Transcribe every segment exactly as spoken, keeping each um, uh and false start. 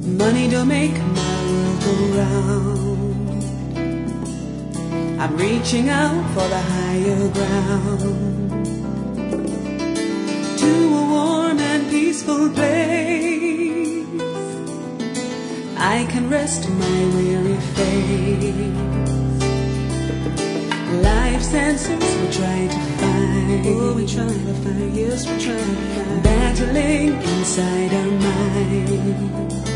Money don't make my world go round. I'm reaching out for the higher ground, to a warm and peaceful place I can rest my weary face. Life's answers we try to find. Oh, we try to find, yes, we try to find. Battling inside our minds.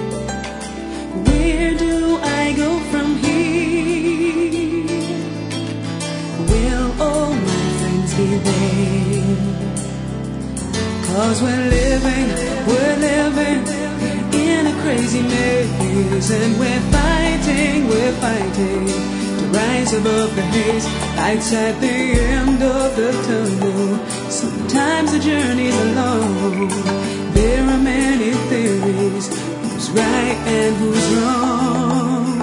Where do I go from here? Will all my friends be there? Cause we're living, we're living in a crazy maze, and we're fighting, we're fighting to rise above the haze. Lights at the end of the tunnel. Sometimes the journey's alone. There are many theories, who's right and who's wrong.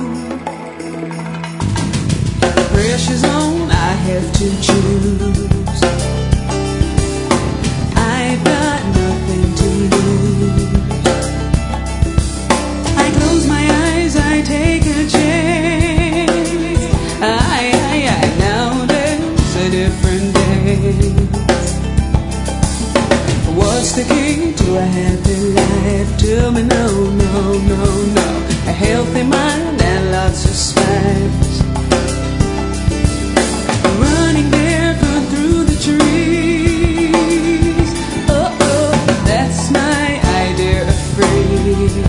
Pressure's on, I have to choose. I've got nothing to lose. I close my eyes, I take a chance. I, I, I, now there's a different day. What's the key to a happy life? Tell me no, no, no, no. A healthy mind and lots of smiles. Running barefoot through the trees. Oh, oh, that's my idea of free.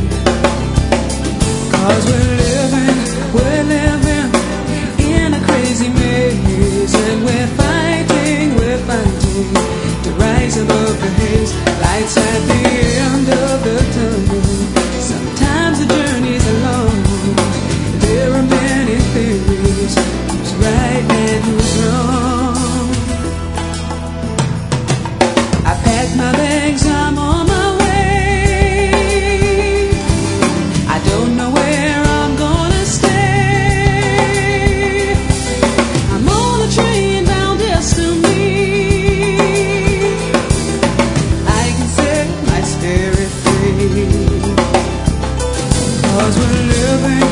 Cause we're living, we're living in a crazy maze, and we're fighting, we're fighting to rise above the haze. Lights at the end of the tunnel. Sometimes the journey's alone. There are many theories, who's right and who's wrong. I packed my bags, I'm on my way. I don't know where I'm gonna stay. I'm on a train bound destiny. Spirit free. Cause we're living